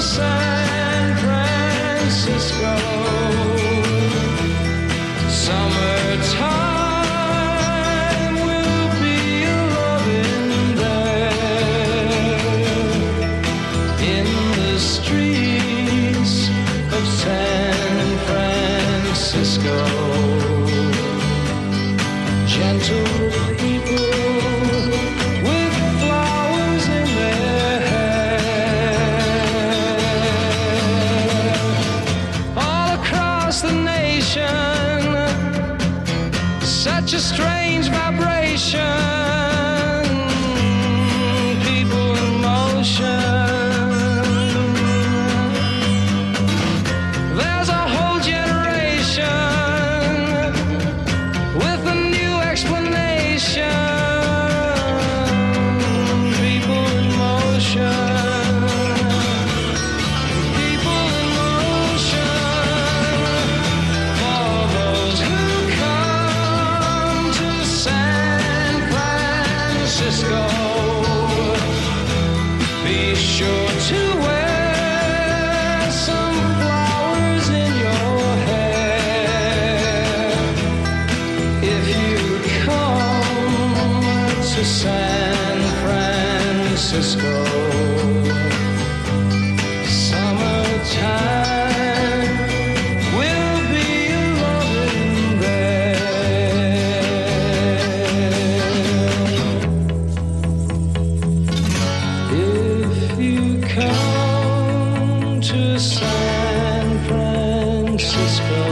San Francisco. Summertime will be loving there in the streets of San Francisco. Gentle people with flowers in their hair. All across the nation, such a strange vibration. People in motion. There's a whole generation with a new explanation. People in motion. People in motion. For those who come to San Francisco, be sure to wear some flowers in your hair. If you come to San Francisco, summertime will be loving there. If you come to San Francisco,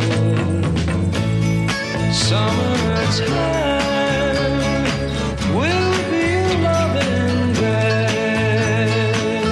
summertime will be loving there.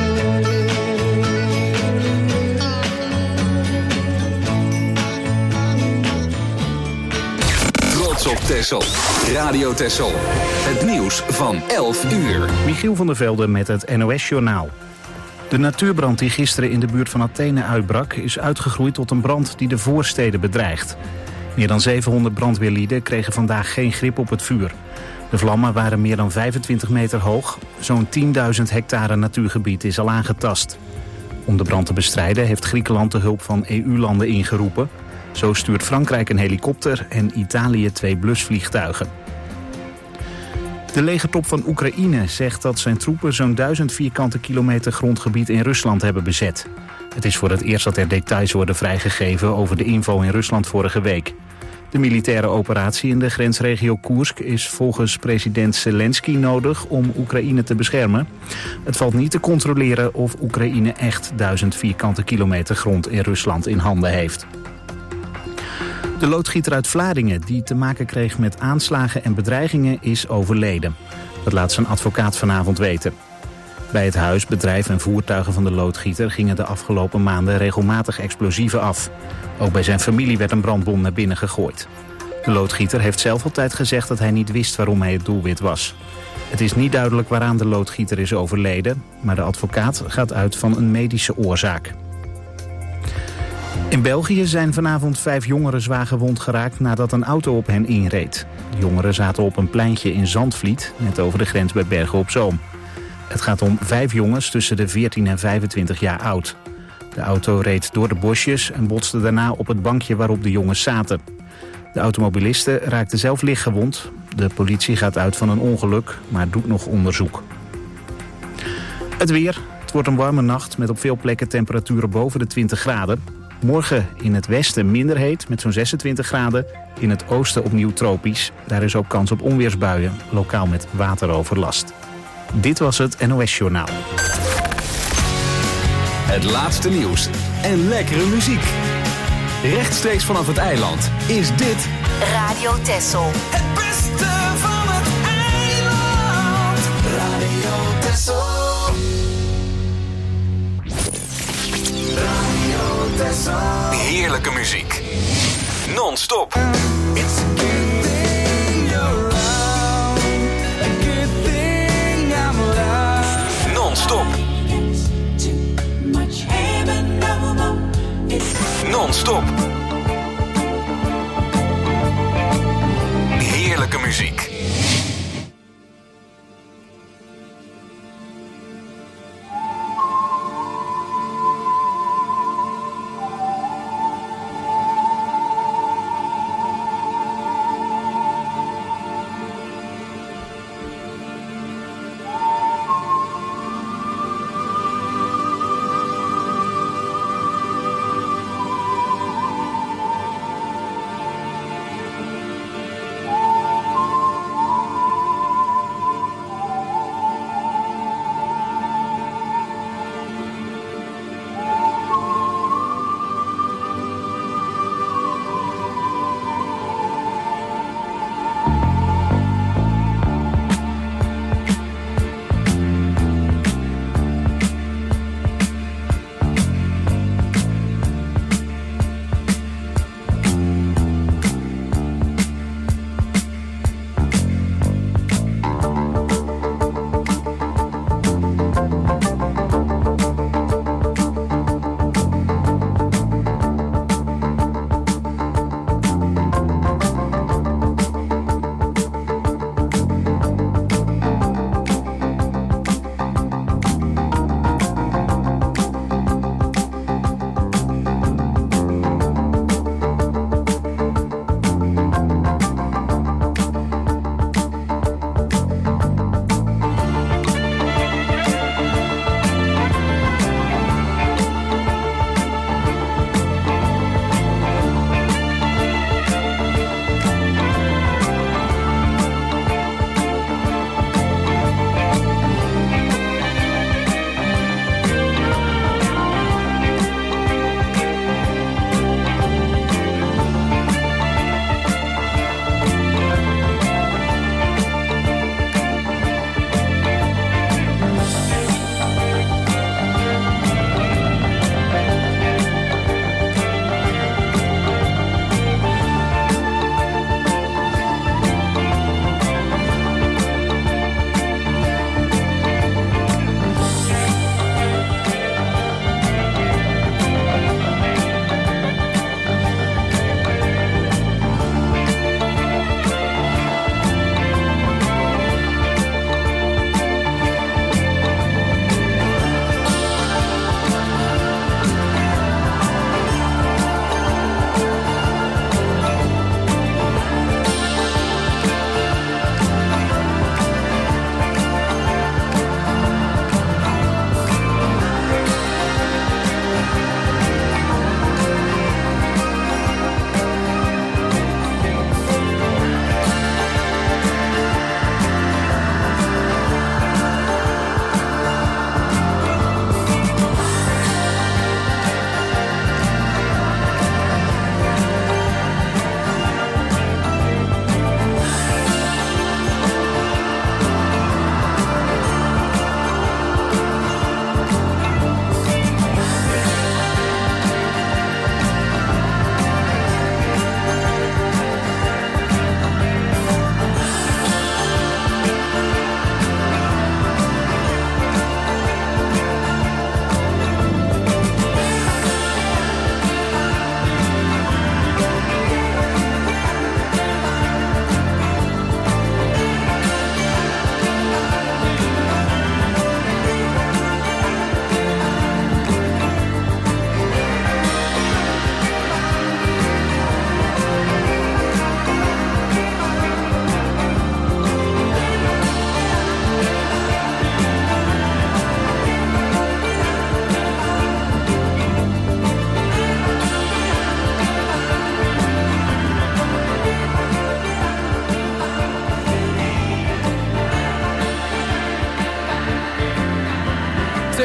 Trots op Texel. Radio Texel. Het nieuws van 11 uur. Michiel van der Velde met het NOS-journaal. De natuurbrand die gisteren in de buurt van Athene uitbrak is uitgegroeid tot een brand die de voorsteden bedreigt. Meer dan 700 brandweerlieden kregen vandaag geen grip op het vuur. De vlammen waren meer dan 25 meter hoog. Zo'n 10.000 hectare natuurgebied is al aangetast. Om de brand te bestrijden heeft Griekenland de hulp van EU-landen ingeroepen. Zo stuurt Frankrijk een helikopter en Italië 2 blusvliegtuigen. De legertop van Oekraïne zegt dat zijn troepen zo'n 1000 vierkante kilometer grondgebied in Rusland hebben bezet. Het is voor het eerst dat er details worden vrijgegeven over de inval in Rusland vorige week. De militaire operatie in de grensregio Koersk is volgens president Zelensky nodig om Oekraïne te beschermen. Het valt niet te controleren of Oekraïne echt 1000 vierkante kilometer grond in Rusland in handen heeft. De loodgieter uit Vlaardingen, die te maken kreeg met aanslagen en bedreigingen, is overleden. Dat laat zijn advocaat vanavond weten. Bij het huis, bedrijf en voertuigen van de loodgieter gingen de afgelopen maanden regelmatig explosieven af. Ook bij zijn familie werd een brandbom naar binnen gegooid. De loodgieter heeft zelf altijd gezegd dat hij niet wist waarom hij het doelwit was. Het is niet duidelijk waaraan de loodgieter is overleden, maar de advocaat gaat uit van een medische oorzaak. In België zijn vanavond 5 jongeren zwaar gewond geraakt nadat een auto op hen inreed. De jongeren zaten op een pleintje in Zandvliet, net over de grens bij Bergen op Zoom. Het gaat om 5 jongens tussen de 14 en 25 jaar oud. De auto reed door de bosjes en botste daarna op het bankje waarop de jongens zaten. De automobilisten raakten zelf lichtgewond. De politie gaat uit van een ongeluk, maar doet nog onderzoek. Het weer. Het wordt een warme nacht met op veel plekken temperaturen boven de 20 graden. Morgen in het westen minder heet met zo'n 26 graden. In het oosten opnieuw tropisch. Daar is ook kans op onweersbuien, lokaal met wateroverlast. Dit was het NOS-journaal. Het laatste nieuws en lekkere muziek. Rechtstreeks vanaf het eiland is dit Radio Texel. Het beste van het eiland. Radio Texel. Radio Texel. heerlijke muziek. Non-stop. It's a good thing you're around. A good thing I'm alive. Non-stop. Non-stop. Heerlijke muziek.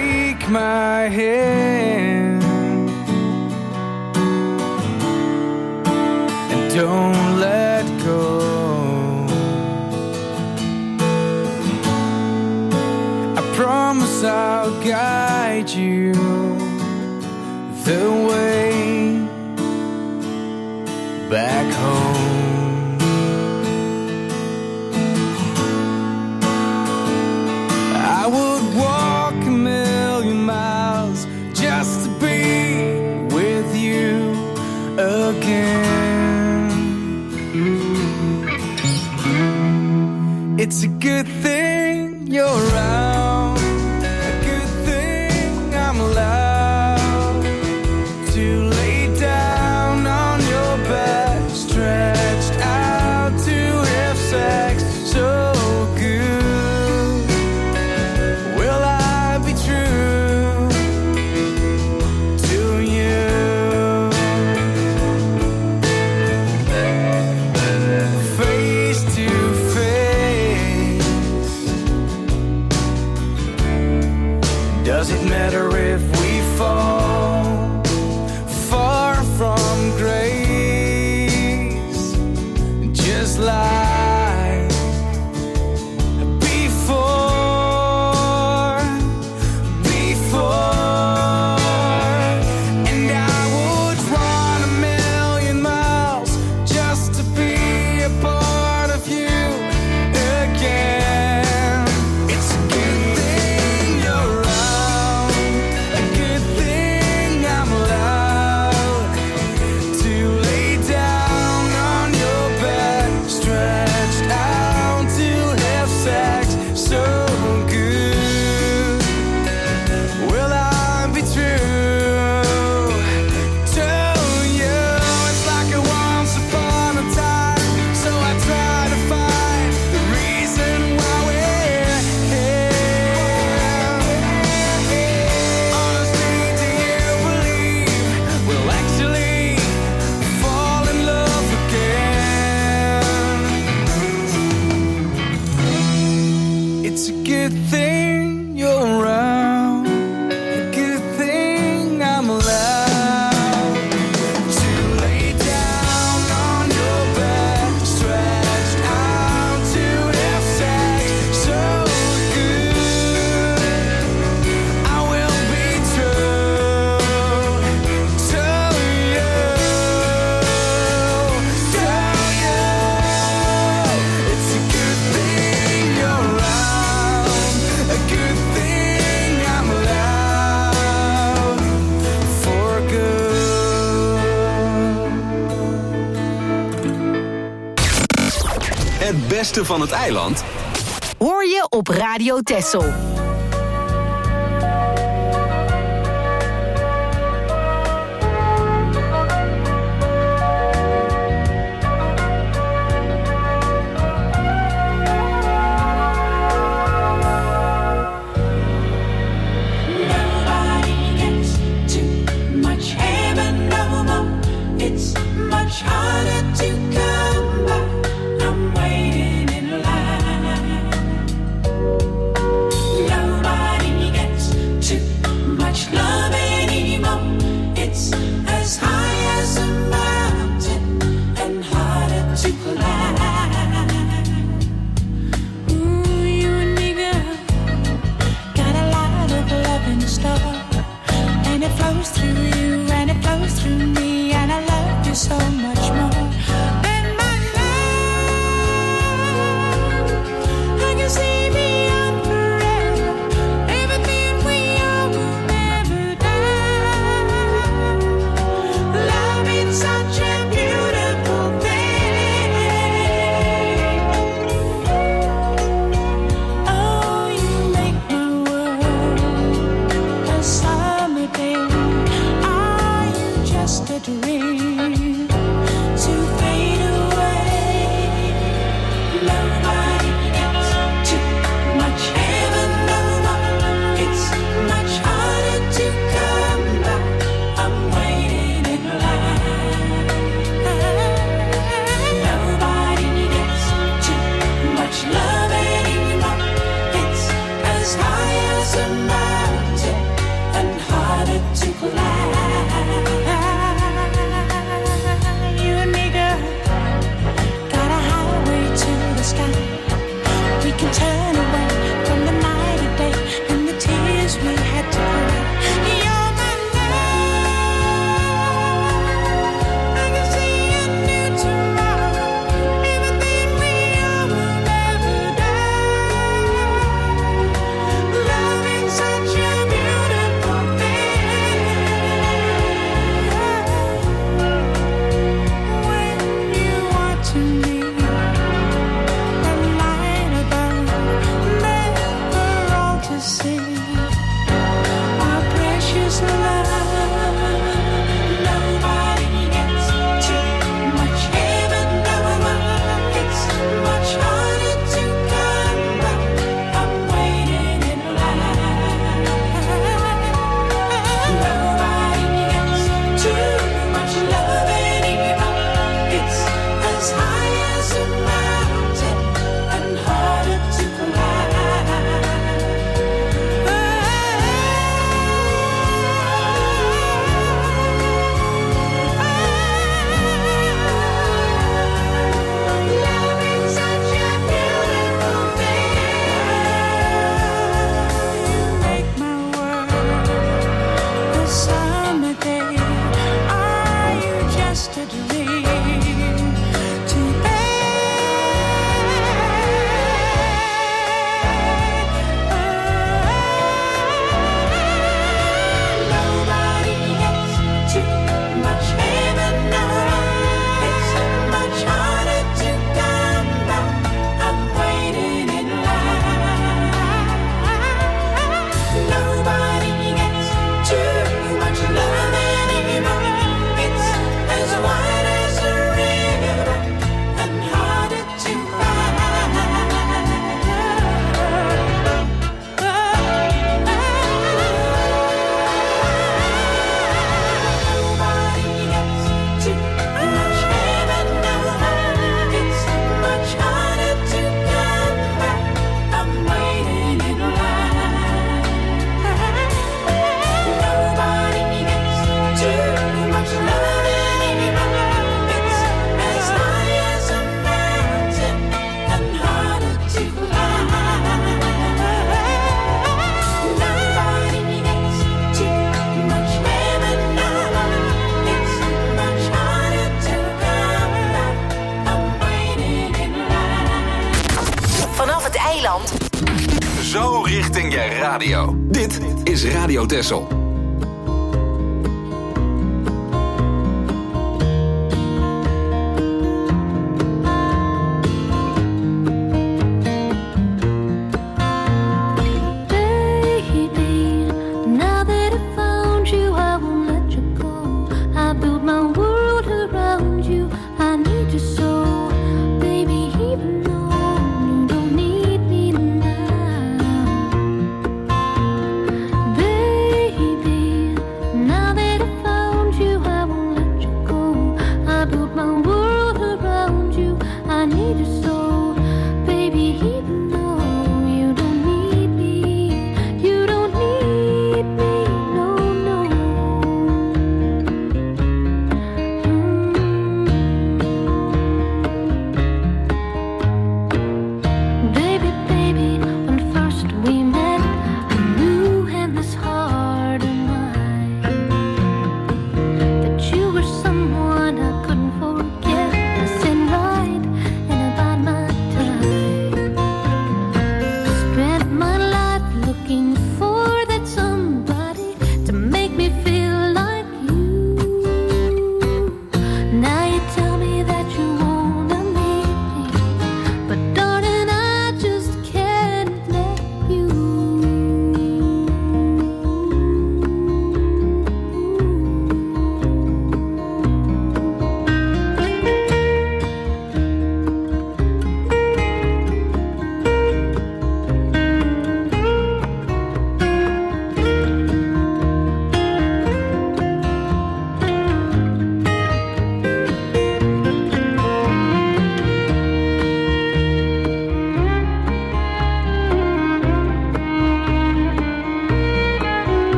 take my hand and don't let go. I promise I'll guide you the way back home. I would walk 1,000,000 miles just to be with you again. It's a good thing you're around, a good thing I'm allowed to lay down on your back, stretched out to have sex so good. Will I be true to you? Face to face. Does it matter if we fall far from grace? Just like before. And I would run 1,000,000 miles just to be a part of you again. It's a good thing you're around, a good thing I'm allowed to lay down on your back, stretched out to have sex so good. Will I be true to you? It's like a once upon a time, so I try to find the reason why we're here. Honestly, do you believe we'll actually fall in love again? It's a good thing you're around, a good thing I'm allowed to lay down on your back, stretched out to have sex so good. I will be true to you, It's a good thing you're around, a good thing I'm allowed for good. Het beste van het eiland Hoor je op Radio Texel. Nobody gets too much heaven no more. It's much harder to come by. I'm waiting in line. No richting je radio. Dit is Radio Texel.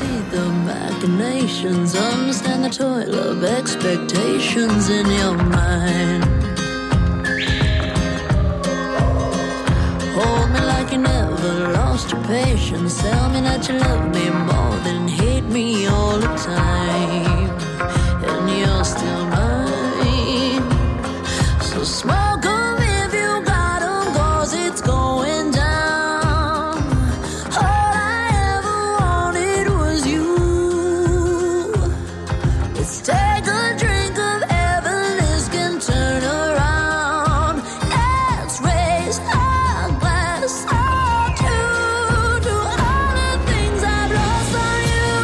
see the machinations, understand the toil of expectations in your mind. Hold me like you never lost your patience. Tell me that you love me more than hate me all the time. And you're still mine. So smoke 'em if you got 'em, 'cause it's going down. All I ever wanted was you. Let's take a drink of heaven, this can turn around. Let's raise our glass all to all the things I've lost on you.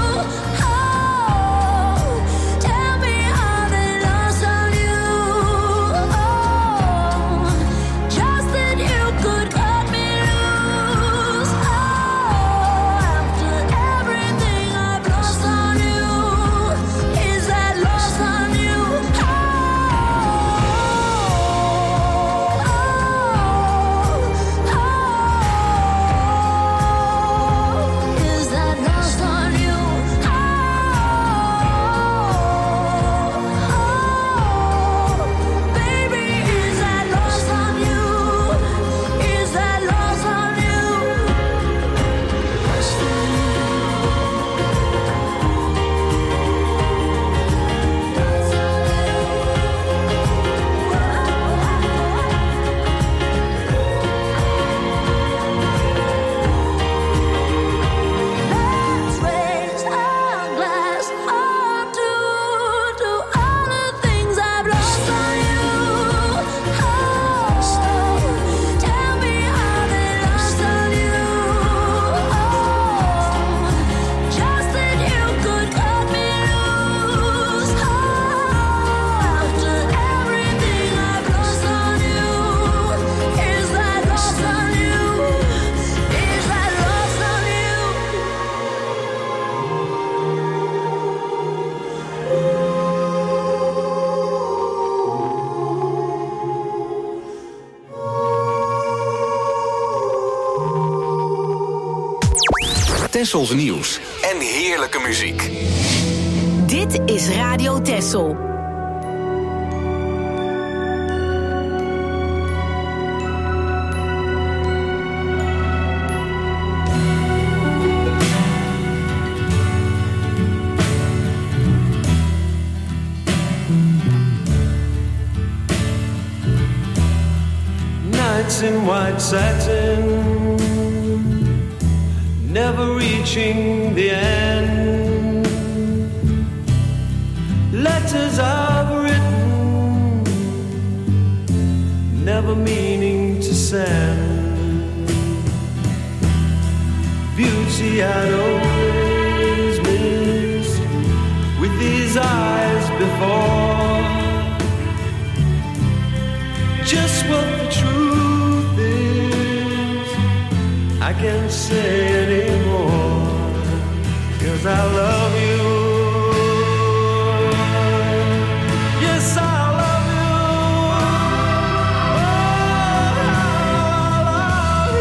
Oh, tell me how they lost on you. Oh, just that you could cut me loose. Oh, after everything I've lost on you, is that lost on you? Is that lost on you? Baby, is that lost on you? Is that lost on you? Let's raise our glass all to all the things I've lost on you. Oh, tell me how they lost on you. Oh, just that you could cut me loose. Oh, after everything I've lost on you, is that lost on you? Is that lost on you? Tessels nieuws en heerlijke muziek. Dit is Radio Tessel. Nights in white satin, never reaching the end. Letters I've written, never meaning to send. Beauty I'd always missed with these eyes before. Just what the truth is, I can't say anymore, 'cause I love you. Yes, I love you. Oh, I love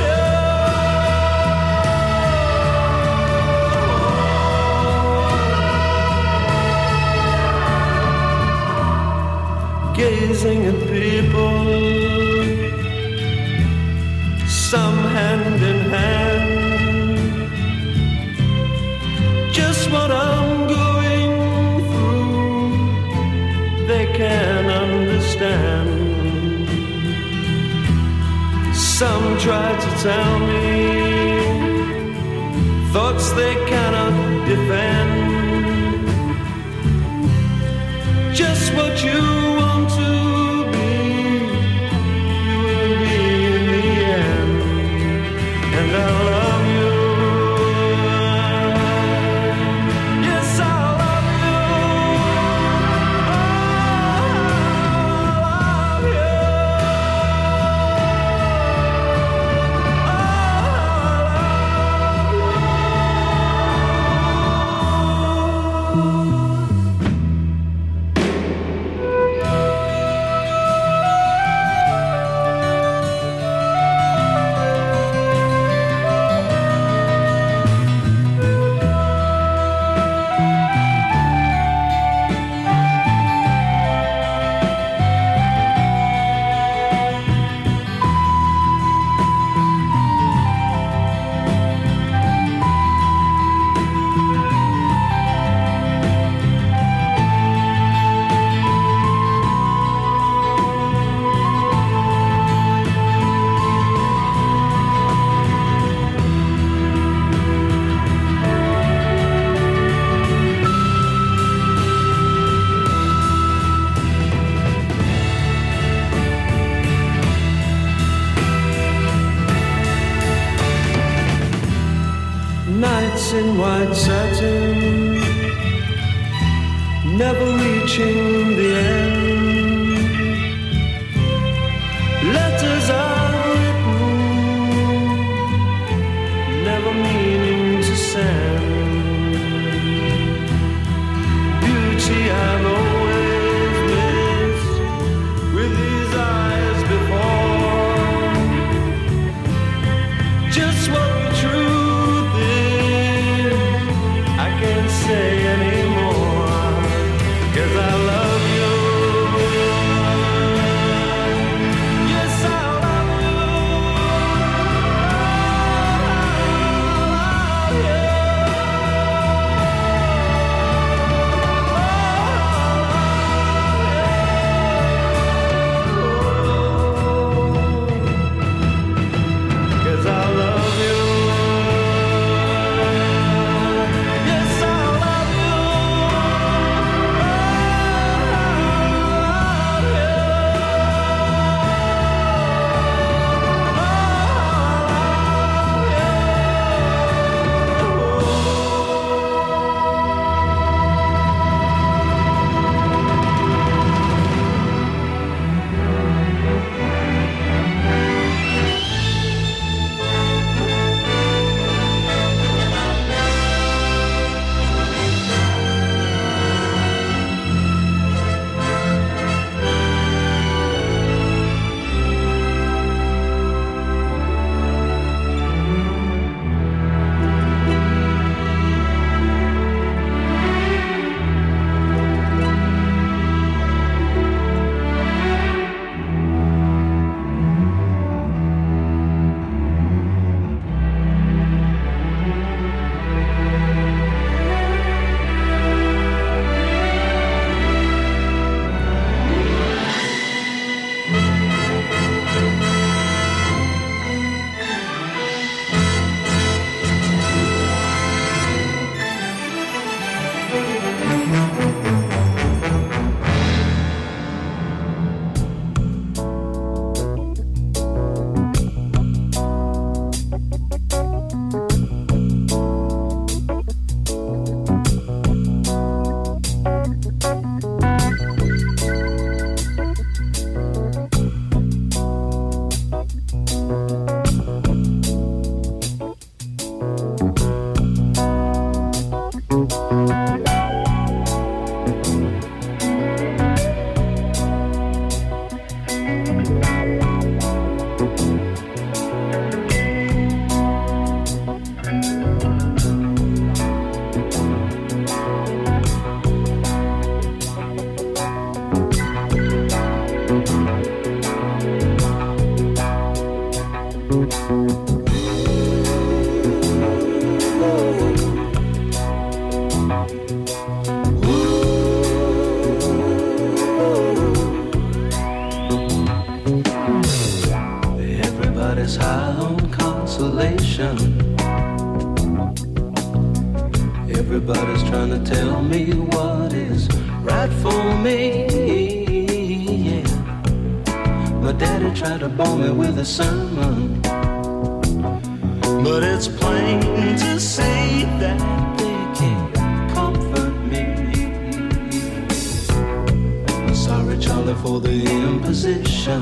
you. Gazing at people, some hand in hand, just what I'm going through, they can understand. Some try to tell me thoughts they cannot defend. Just what you want to be, you will be in the end. And I love you. Yes, I love you. Oh, I love you. Oh, I love you. white satin, never reaching the end. Letters I've written, never meaning to send. Beauty I've always missed with these eyes before. Just what the truth is, I can't say anymore, 'cause I love you. Yes, I love you. Everybody's high on consolation. Everybody's trying to tell me what is right for me. Yeah. My daddy tried to bore me with a sermon, but it's plain to see that they can't comfort me. I'm sorry, Charlie, for the imposition.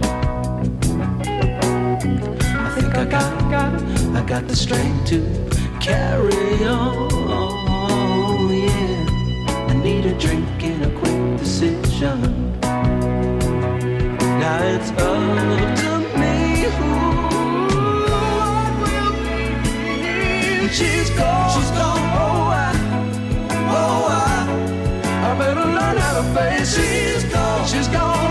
I think I got the strength to carry on. Yeah, I need a drink and a quick decision. Now it's up to me who I will be. She's gone, I better learn how to face. She's gone,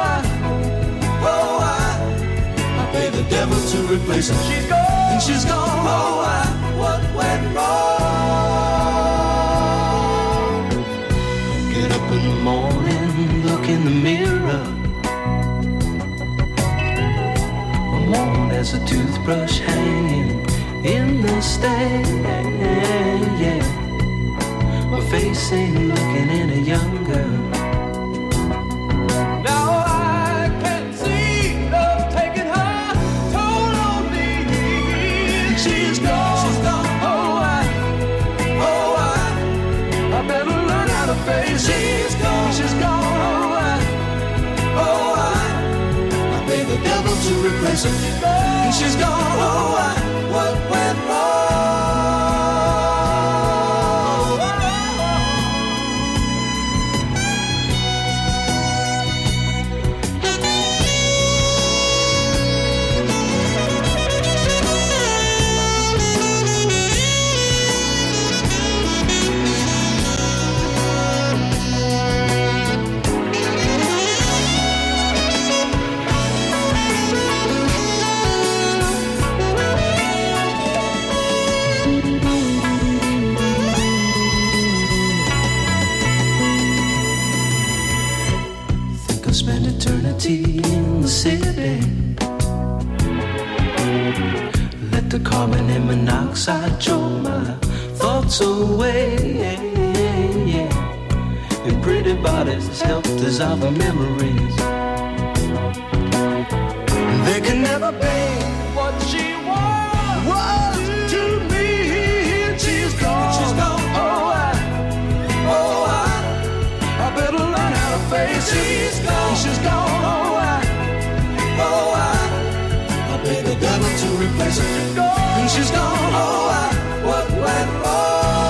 I pay the devil to replace her. She's gone, what went wrong? Get up in the morning, look in the mirror. I'm worn as a toothbrush hanging in the stand, yeah. My face ain't looking any younger. Now I can see love taking her toll on me. She's gone, replace her. And she's gone, oh, what went wrong? Spend eternity in the city. Let the carbon and monoxide choke my thoughts away. And pretty bodies help dissolve the memories. They can never be what she was to me. She's gone. She's gone. I better learn how to face it. She's gone, I'll pay the devil to replace her. And she's gone, what went wrong?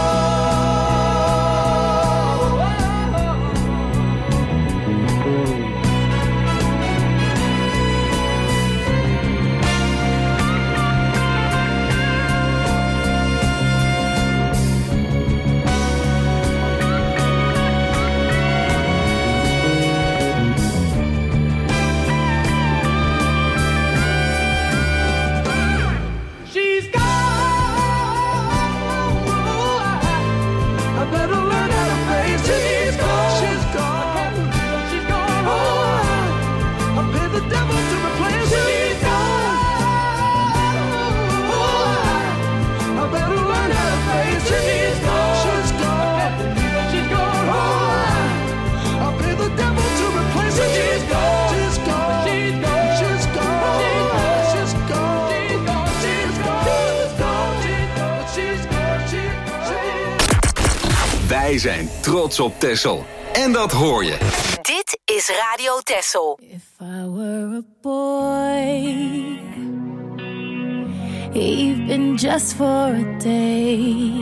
Wij zijn trots op Texel. En dat hoor je. Dit is Radio Texel. If I were a boy, even just for a day,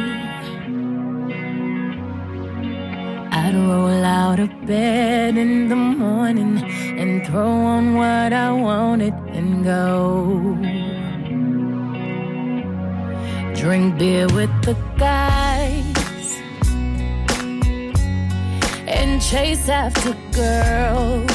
I'd roll out of bed in the morning and throw on what I wanted and go. Drink beer with the guys and chase after girls.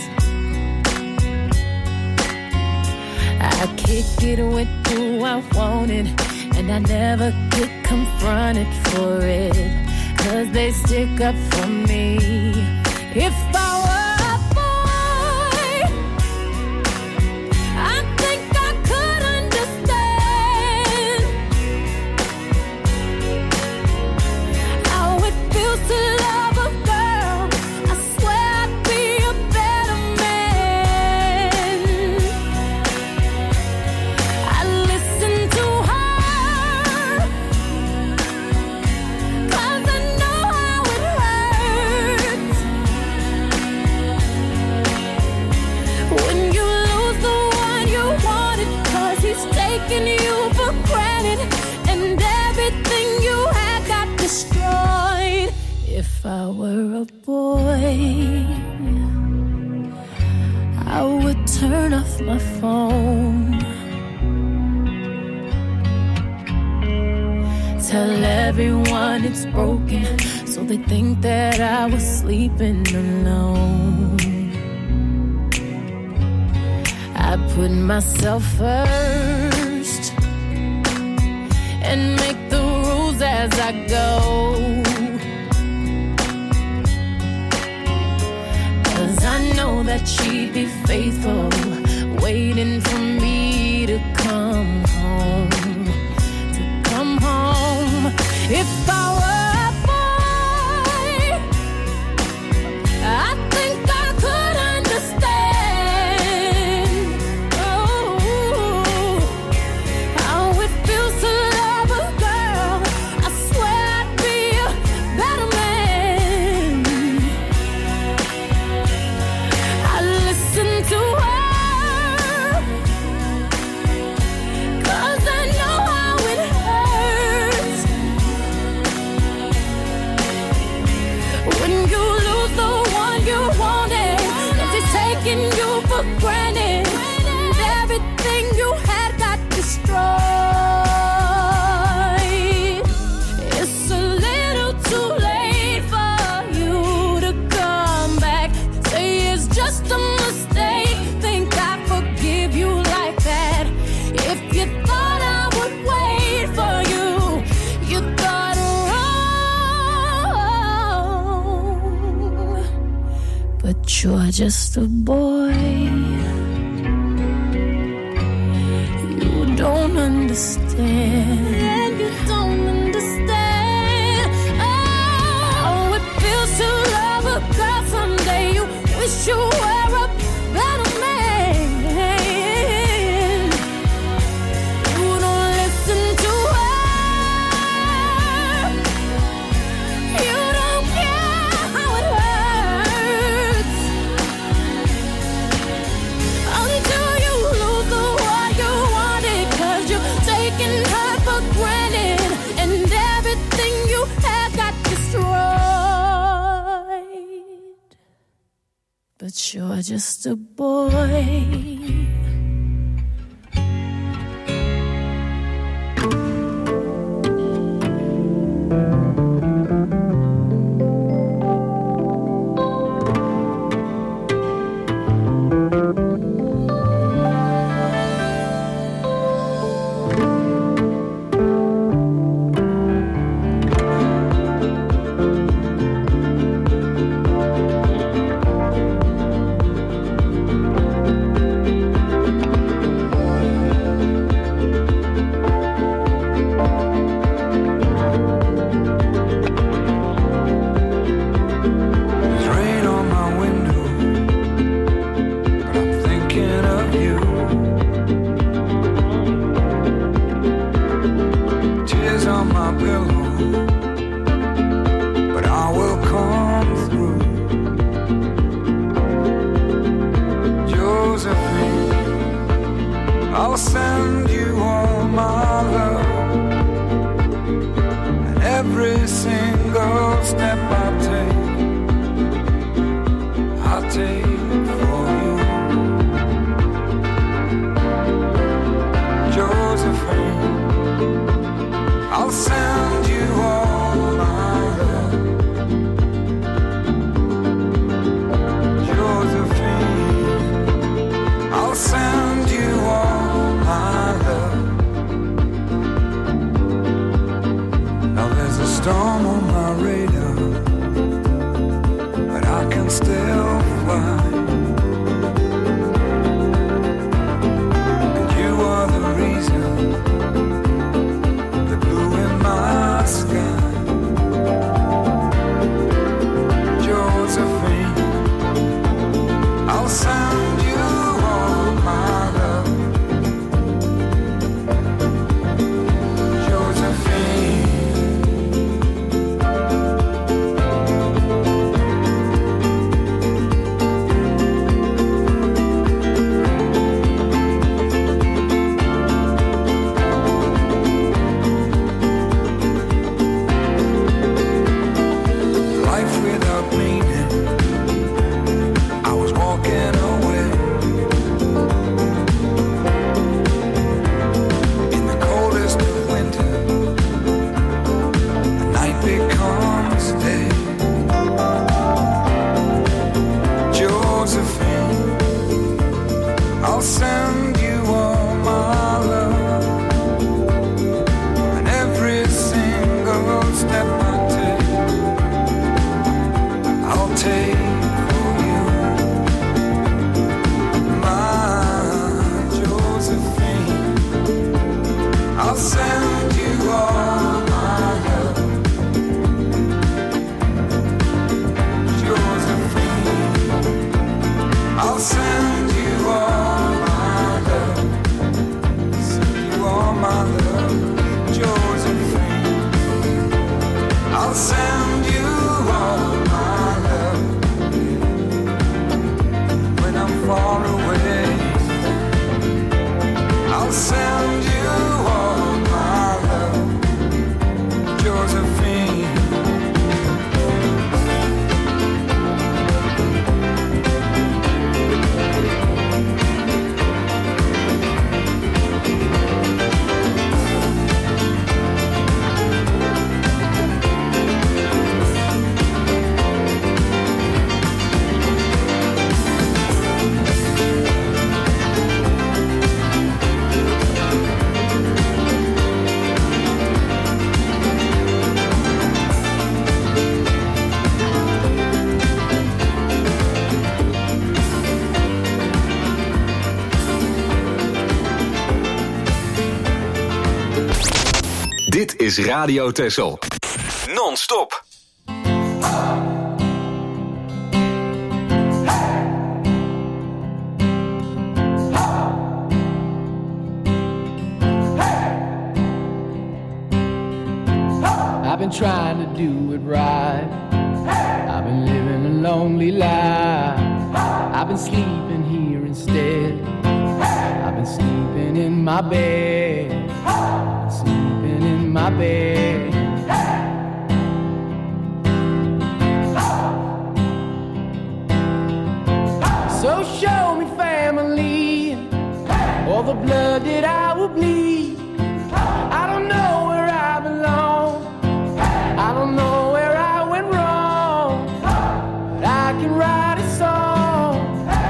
I kick it with who I wanted, and I never get confronted for it, 'cause they stick up for me. If I were a boy, I think I could understand how it feels to love a girl. I swear I'd be a better man. I listen to her, 'cause I know how it hurts when you lose the one you wanted, 'cause he's taking you for granted and everything you had got destroyed. If I were a boy, I would turn off my phone, tell everyone it's broken, so they think that I was sleeping alone. I put myself first and make the rules as I go, 'cause I know that she'd be faithful, waiting for me to come home, to come home. If I were a boy, I think I could understand, oh, how it feels to love a girl. I swear I'd be a better man. I listen to her, but you're just a boy. You don't understand. You don't understand. Oh, it feels to love a girl someday. You wish you were a better man. You don't listen to her. You don't care how it hurts until you lose the one you wanted, 'cause you're taking her for granted and everything you had got destroyed. But you're just a boy. There's rain on my window, but I'm thinking of you. Tears on my pillow, but I will come through. Josephine, I'll send you all my love, and every single step I take, I'll take for you. Josephine, I'll send you all my love. Josephine, I'll send you all my love. Now there's a storm on my radar, but I can still fly. And you are the reason, the blue in my sky. Josephine, I'll send you all my love. Josephine, life without meaning, I was walking away. In the coldest of winter, the night becomes day. Josephine, I'll send you all my love, and every single step I take, I'll take for you. My Josephine, I'll send you all my love. Josephine, I'll send you all my love. Send you all my love. Josephine, I'll send you all my love. When I'm far away, I'll send you all my love. Josephine, Dit is Radio Texel. Non-stop. I've been trying to do it right. I've been living a lonely life. I've been sleeping here instead. I've been sleeping in my bed. Sleeping in my bed. So show me family, all the blood that I will bleed. I don't know where I belong. I don't know where I went wrong, but I can write a song.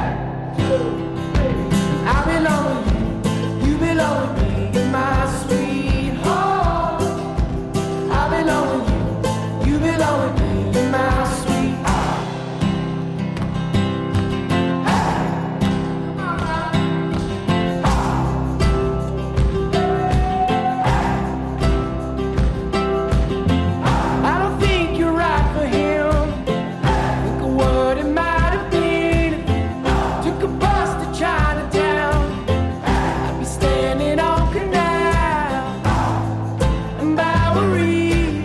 I belong to you, you belong to me, my sweetheart. I belong to you belong to me, my sweetheart. I don't think you're right for him. Think of what it might have been. Took a bus to Chinatown. I'd be standing on Canal and Bowery.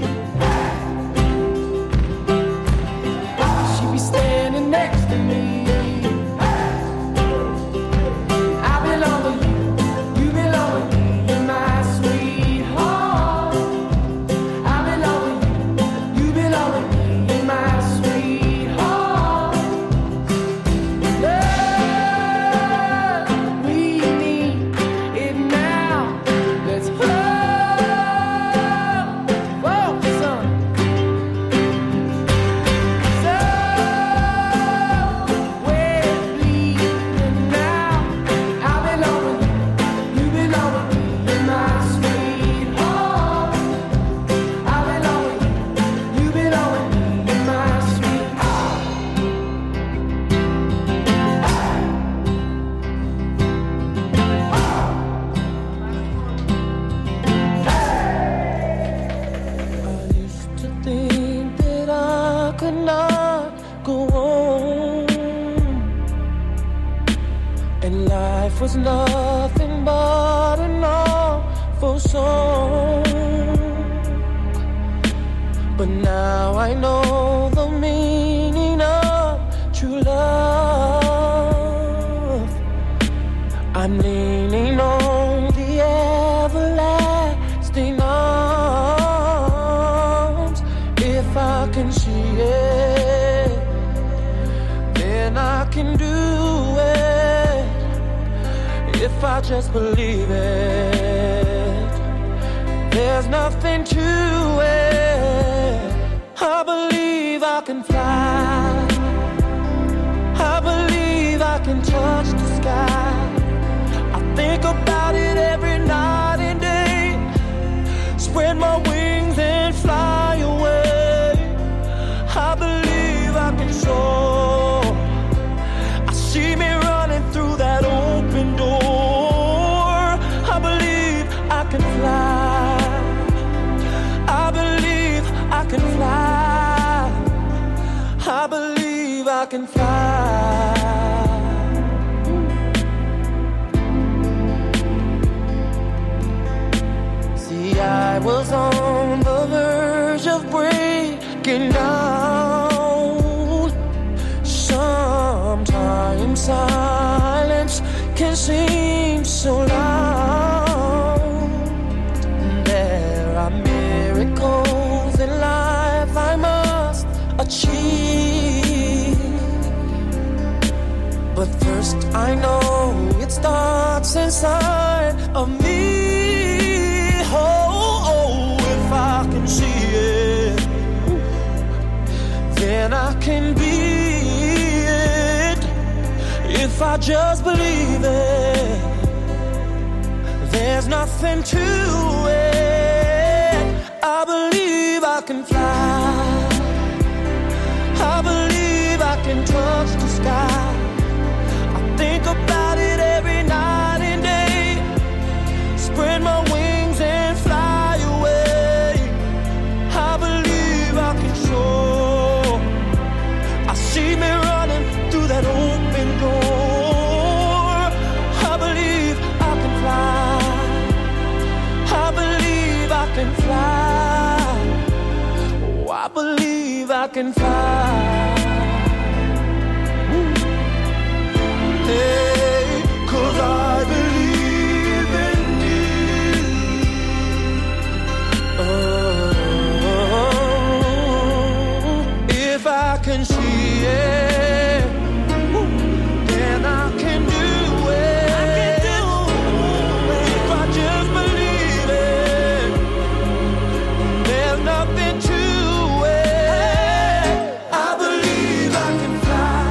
She'd be standing next to me. I belong to you belong to me, my sweetheart. I belong to you belong to me, my sweetheart. Love, we need it now. Let's focus on so we're bleeding now. I belong to you belong to me, my sweetheart. I belong to you belong to me, my sweetheart. I used to think that I could not go on, and life was nothing but an awful song. But now I know the meaning of true love. I'm leaning on the everlasting arms. If I can see it, then I can do it. If I just believe it, there's nothing to it. I believe I can fly. I believe I can touch the sky. I think about it every night and day. Spread my wings and fly away. I believe I can soar. I see me running through that open door. I believe I can fly. I believe I can fly. I believe I can fly. See, I was on the verge of breaking down. Sometimes silence can seem so loud. There are miracles in life I must achieve. But first I know it starts inside of me. Oh, if I can see it, then I can be it. If I just believe it, there's nothing to it. I believe I can fly. I believe I can touch the sky. I think about it every night and day. Spread my wings and fly away. believe I can fly. Hey, 'cause I believe in you. Oh, if I can see it, then I can do it. If I just believe it, there's nothing to it. I believe I can fly.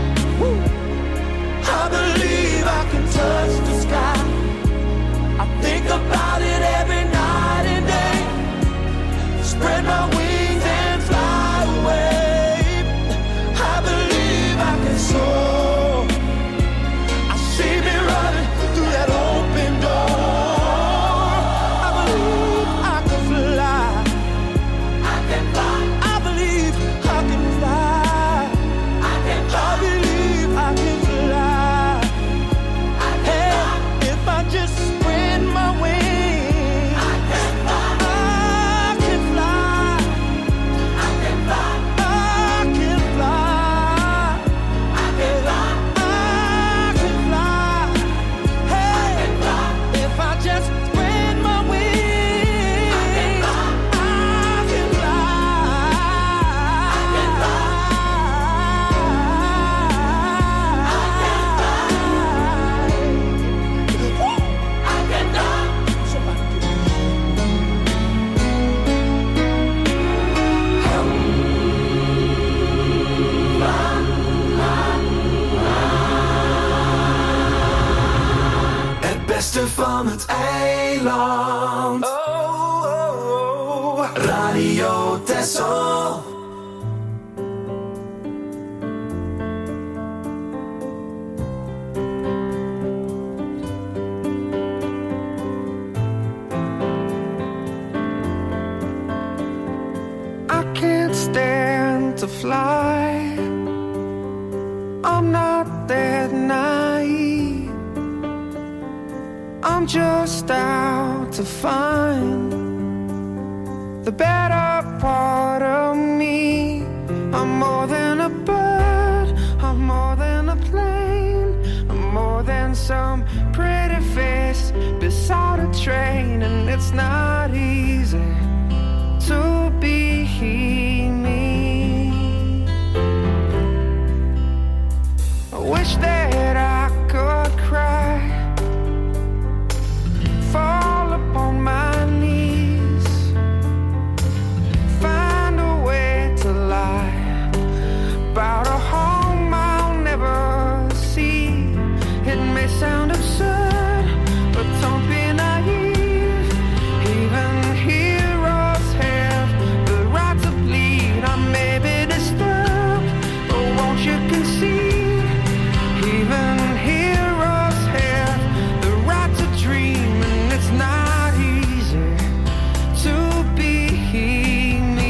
I believe I can touch the sky. I think about it every night and day. Spread my wings and fly away. I believe I can soar. I see me running through that open door. I believe I can fly. I can fly. I believe I can fly. I can fly. I believe I can fly. Hey, if I just spread my wings, I can fly. I can fly. I can fly. I can fly. I can fly. I can fly. Hey, if I just spread my wings, I can fly. I can Het beste van het eiland. Oh, Radio Texel. I can't stand to fly. I'm not that naive. I'm just out to find the better part of me. I'm more than a bird. I'm more than a plane. I'm more than some pretty face beside a train. And it's not easy to be me. I wish that I could cry, fall upon my knees, find a way to lie about a home I'll never see. It may sound absurd, but don't be naive. Even heroes have the right to bleed. I may be disturbed, but won't you concede? Even heroes have the right to dream, and it's not easy to be me.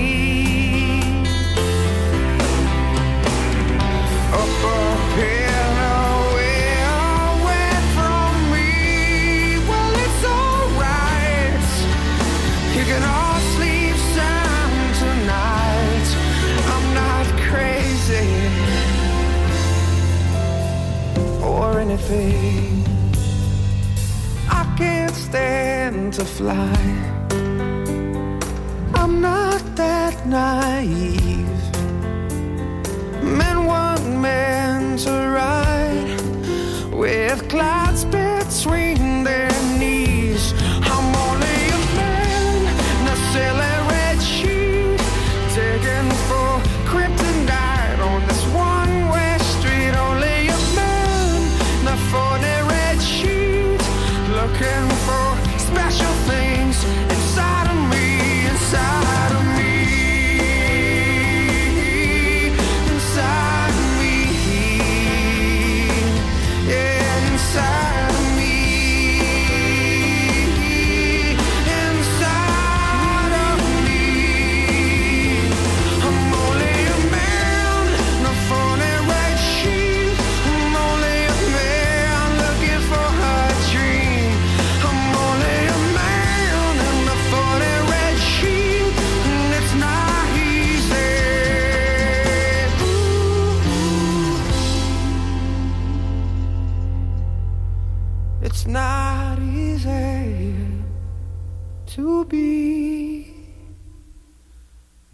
Up and away, away from me. Well, it's alright. You can all sleep sound tonight. I'm not crazy or anything. I can't stand to fly. I'm not that naive. Men weren't meant to ride with clouds between their knees. I'm only a man in a silly red sheet, taken for kryptonite on this one-way street. Only a man in a 40 red sheet, looking for special things inside of me, inside of me.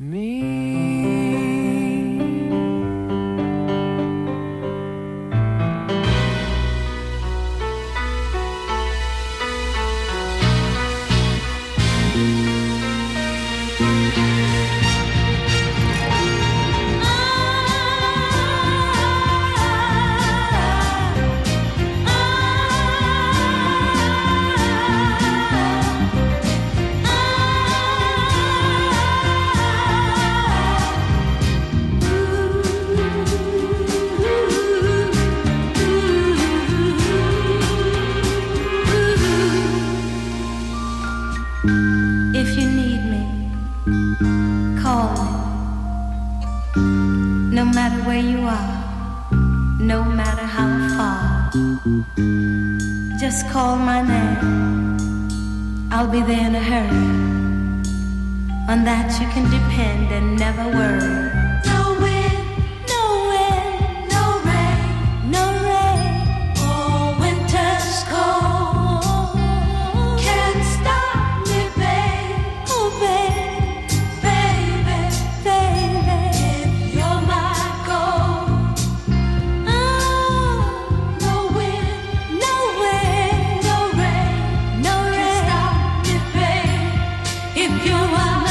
If you need me, call me. No matter where you are, no matter how far, just call my name. I'll be there in a hurry. On that you can depend and never worry. No wind, no wind, no rain, no rain. Oh, winter's cold can't stop me, babe. Oh, babe, baby, baby, if you're my gold. Oh, no wind, no wind, no rain, no rain. Can't stop me, babe, if you're my gold.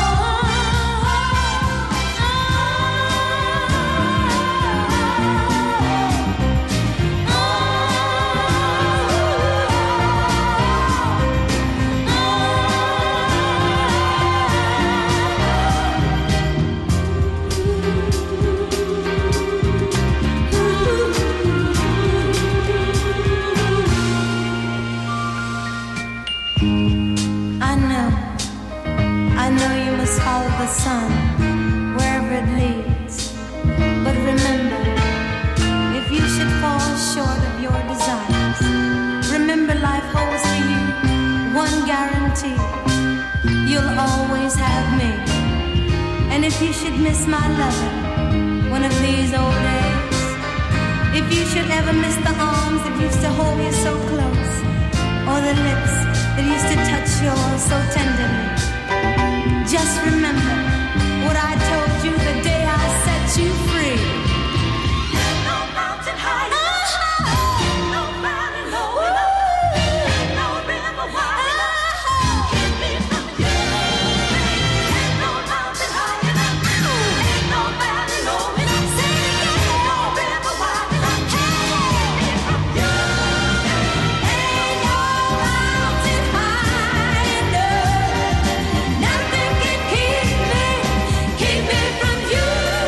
I know you must follow the sun wherever it leads. But remember, if you should fall short of your desires, remember life holds for you one guarantee. You'll always have me. And if you should miss my loving one of these old days, if you should ever miss the arms that used to hold you so close, or the lips that used to touch yours so tenderly, just remember what I told you the day I set you free. Ain't no mountain high enough, ain't no valley low enough, ain't no river wide enough, keep me from you. Ain't no mountain high enough, ain't no valley low enough, ain't no river wide enough, keep me from you. Ain't no mountain high enough, nothing can keep me from you.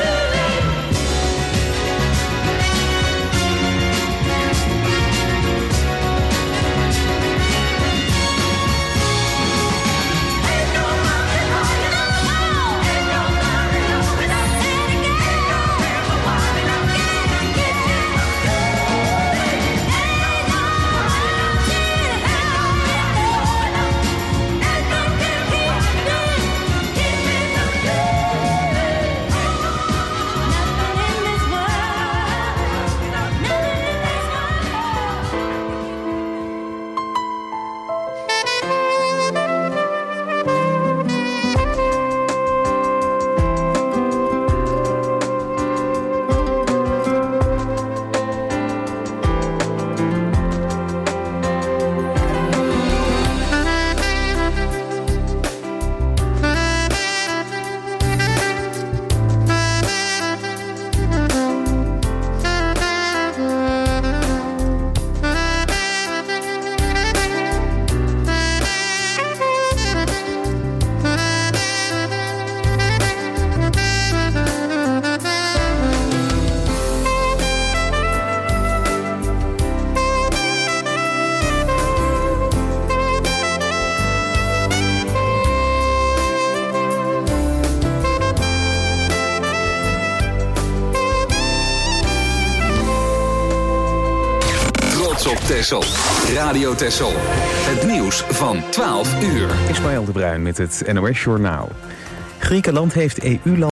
Ain't no mountain high enough, ain't no valley low enough, ain't no river wide enough, can't get me from you. Ain't no mountain high enough, nothing can keep me from you. Nothing in this world, nothing in this Trots op Texel. Radio Texel. Het nieuws van 12 uur. Ismaël de Bruin met het NOS Journaal. Griekenland heeft EU-land